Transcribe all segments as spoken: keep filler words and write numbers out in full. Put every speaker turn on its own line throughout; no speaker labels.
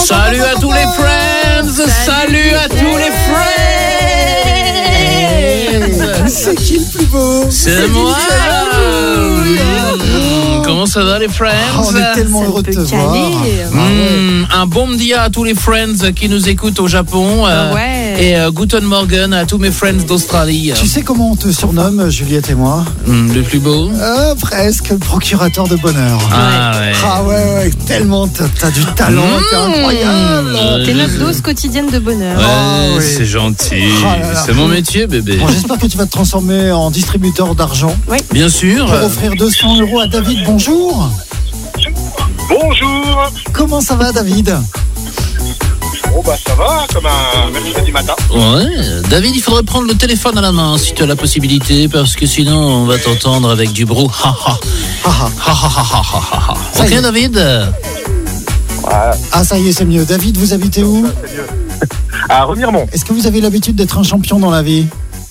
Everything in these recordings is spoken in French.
Salut à tous les friends. Salut, Salut à tous les friends.
C'est qui le plus beau?
C'est moi. Mmh, comment ça va les friends?
Oh, on est tellement heureux de te voir.
Mmh, un bon dia à tous les friends qui nous écoutent au Japon. Euh,
ouais.
Et euh, Guten Morgen à tous mes friends d'Australie.
Tu sais comment on te surnomme, Juliette et moi?
Mmh, le plus beau?
euh, Presque, le procurateur de bonheur.
Ah ouais.
Ah ouais, ouais, tellement t'as, t'as du talent, mmh, t'es incroyable.
T'es notre dose quotidienne de bonheur.
Ouais,
oh, oui.
C'est gentil.
Oh là là.
C'est mon métier, bébé.
Bon, j'espère que tu vas te transformer en distributeur d'argent.
Oui.
Bien sûr.
Pour offrir deux cents euros à David. Bonjour.
Bonjour.
Comment ça va, David?
Bon bah ça va, comme un mercredi matin.
Ouais, David, il faudrait prendre le téléphone à la main si tu as la possibilité, parce que sinon on va t'entendre avec du brou. Ha ha.
Ha ha.
Ha ha ha ha ha ha. Ok, David.
Ouais.
Ah, ça y est, c'est mieux. David, vous habitez où?
C'est mieux. À Remiremont.
Est-ce que vous avez l'habitude d'être un champion dans la vie?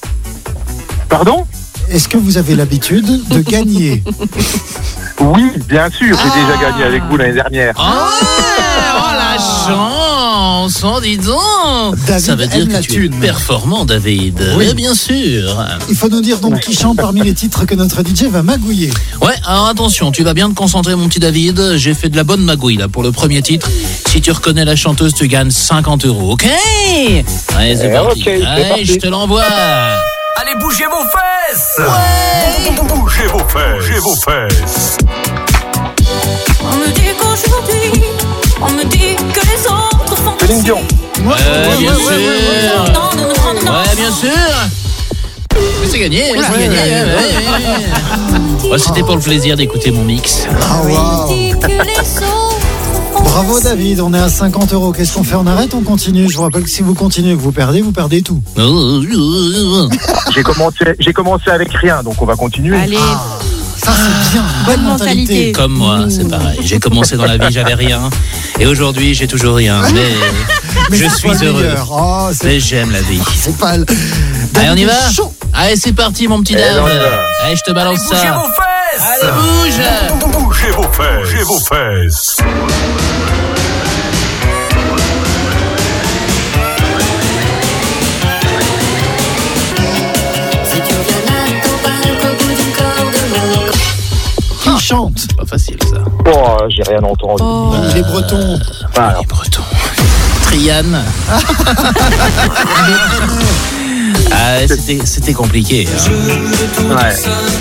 Pardon?
Est-ce que vous avez l'habitude de gagner?
Oui, bien sûr, j'ai
Ah.
déjà gagné avec vous l'année dernière.
Oh, oh la chance, oh dis donc.
David
Ça veut dire
aime
que
la
tu es
thune.
performant, David.
Oui.
Oui, bien sûr.
Il faut nous dire donc qui chante parmi les titres que notre D J va magouiller.
Ouais, alors attention, tu vas bien te concentrer, mon petit David. J'ai fait de la bonne magouille là pour le premier titre. Si tu reconnais la chanteuse, tu gagnes cinquante euros, ok? Allez, c'est
Eh,
parti.
ok, c'est
Allez,
parti.
je te l'envoie.
Allez, bougez vos fesses.
Ouais.
Bougez vos fesses. Bougez vos fesses.
On me dit qu'aujourd'hui, on me dit que les autres font
Céline Dion.
Ouais, bien
ouais,
sûr.
ouais, ouais,
Non, non, non, non, non.
Ouais, bien sûr. Mais c'est gagné, c'est
ouais,
gagné.
ouais,
ouais, ouais, ouais. Ouais, c'était pour le plaisir d'écouter mon mix.
Ah,
On
waouh.
me dit que les autres font
Bravo, David. On est à cinquante euros. Qu'est-ce qu'on fait? On arrête, on continue? Je vous rappelle que si vous continuez, que vous perdez, vous perdez tout.
J'ai commencé, j'ai commencé avec rien, donc on va continuer.
Allez,
Ça, c'est bien. Bonne
bonne
mentalité.
mentalité.
Comme moi, c'est pareil. J'ai commencé dans la vie, j'avais rien. Et aujourd'hui, j'ai toujours rien. Mais,
Mais
je
c'est
suis
pas le
heureux.
meilleur. Oh, c'est,
Mais j'aime la vie.
c'est pas le...
Allez, on y
David
va?
est chaud.
Allez, c'est parti, mon petit
Eh,
Dave.
on y va.
Allez, je te balance
Bougez
ça.
vos fesses.
Allez, bouge.
Bougez vos fesses. Bougez vos fesses.
Si tu viens là, t'en parles qu'au bout du corps de mon
Qui chante?
Pas facile, ça.
Oh, j'ai rien entendu.
Oh.
Les Bretons.
Enfin, alors,
Les Bretons. Triane. Ah, ouais, c'était, c'était compliqué. Hein.
ouais.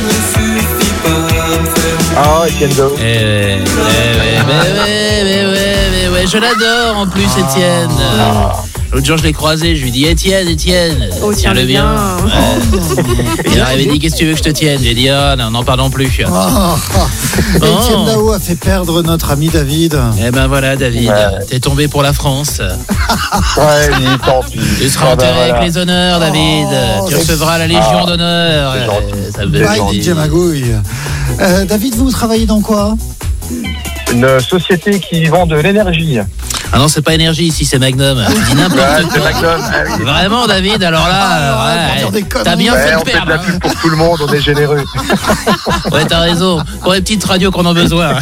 Ah, Etienne Dao.
Eh ouais, eh ouais, mais ouais, mais ouais, mais ouais, je l'adore en plus, Étienne. L'autre jour, je l'ai croisé, je lui dis Étienne, Étienne,
Oh,
tiens-le bien.
tiens-le
Ouais. Il avait dit qu'est-ce que tu veux que je te tienne? J'ai dit ah non, n'en parlons plus.
Oh, oh. Etienne Dao a fait perdre notre ami David.
Eh ben voilà, David,
Ouais.
t'es tombé pour la France.
Ouais, oui, tant pis.
Tu seras
Ah, bah,
enterré
voilà.
avec les honneurs, David.
Oh,
tu
c'est-
recevras la Légion
Ah,
d'honneur.
c'est gentil.
Euh, Ça me
C'est
fait
Bye,
gentil.
D J
plaisir.
Magouille. Euh, David, vous travaillez dans quoi?
Une société qui vend de l'énergie.
Ah non, c'est pas énergie ici, c'est Magnum. Tu dis
Ouais,
n'importe
c'est
quoi.
McDonald's. Ah oui.
Vraiment, David, alors là,
Ah, ouais, pour dire des
ouais,
conneries.
t'as bien
Ouais,
fait
on
de
fait de
perdre.
la pub pour tout le monde, on est généreux.
Ouais, t'as raison. Pour les petites radios qu'on a besoin.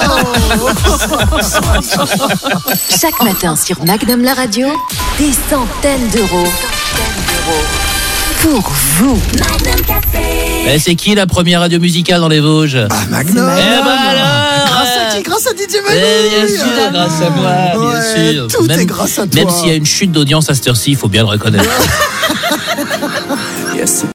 Chaque matin sur Magnum la radio, des centaines d'euros pour vous.
Magnum Café.
Eh, c'est qui la première radio musicale dans les Vosges?
Ah, Magnum.
Eh ben alors.
Grâce à qui? Grâce à D J
Eh,
Magouille.
bien sûr, grâce à moi, bien
Ouais,
sûr.
tout
même,
est grâce à toi.
Même s'il y a une chute d'audience à cette heure-ci, il faut bien le reconnaître.